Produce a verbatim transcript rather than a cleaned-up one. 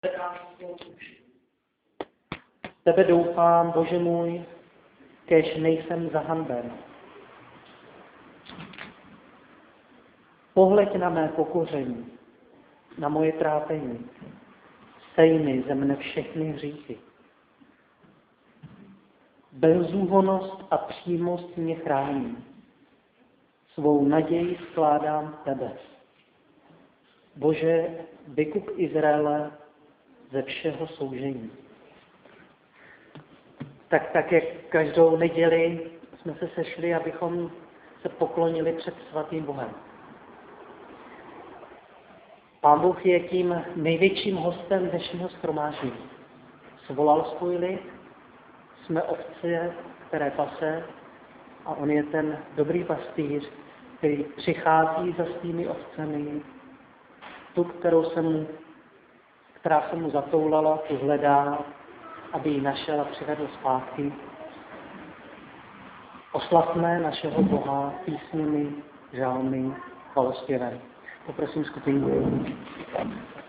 Tebe doufám, Bože můj, kéž nejsem zahanben. Pohleď na mé pokoření, na moje trápení. Sej mi ze mne všechny hříchy. Bezúhonnost a přímost mě chrání. Svou naději skládám v tebe. Bože, vykup Izraele ze všeho soužení. Tak, tak jak každou neděli jsme se sešli, abychom se poklonili před svatým Bohem. Pán Bůh je tím největším hostem dnešního shromáždění. Svolal svůj lid, jsme ovce, které pase, a on je ten dobrý pastýř, který přichází za svými ovcemi, tu, kterou se mu, která se mu zatoulala, tu hledá, aby ji našel a přivedl zpátky. Oslavme našeho Boha písněmi, žálmy, chvalostěvem. Poprosím skupinu.